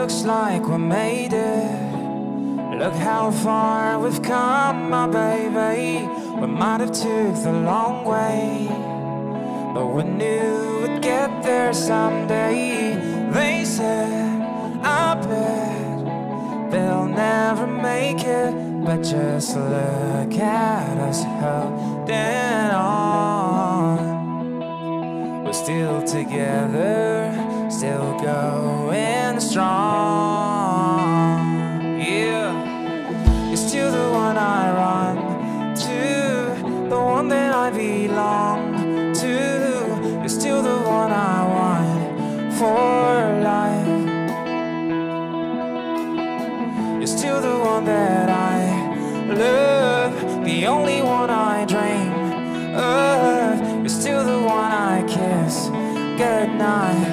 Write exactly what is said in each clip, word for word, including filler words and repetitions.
Looks like we made it. Look how far we've come, my baby. We might have took the long way, but we knew we'd get there someday. They said, I bet they'll never make it, but just look at us holding on. We're still together, still going strong. Yeah, you're still the one I run to, the one that I belong to. You're still the one I want for life. You're still the one that I love, the only one I dream of. You're still the one I kiss goodnight.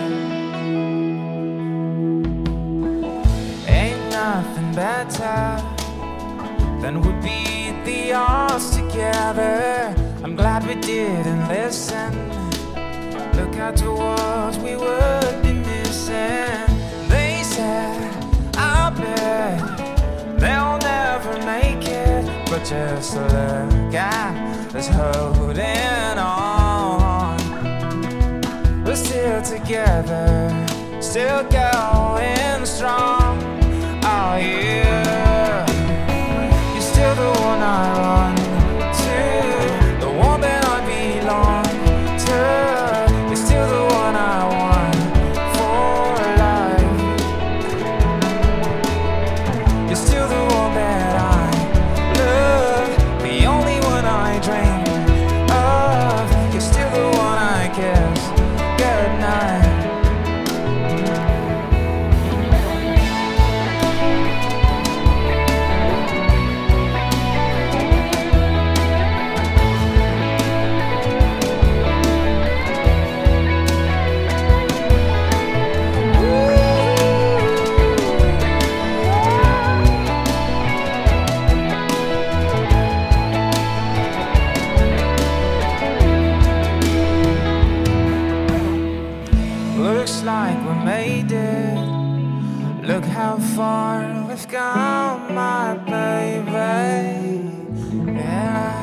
Ain't nothing better than we beat the odds together. I'm glad we didn't listen. Look at the world we would be missing. They said, I bet they'll never make it, but just look at us holding on. We're still together, still going strong. Oh yeah, you're still the one I run to, the one that I belong to. You're still the one I want for life. You're still the one that I love, the only one I dream of. You're still the one I kiss goodnight. Looks like we made it. Look how far we've gone, my baby. Yeah.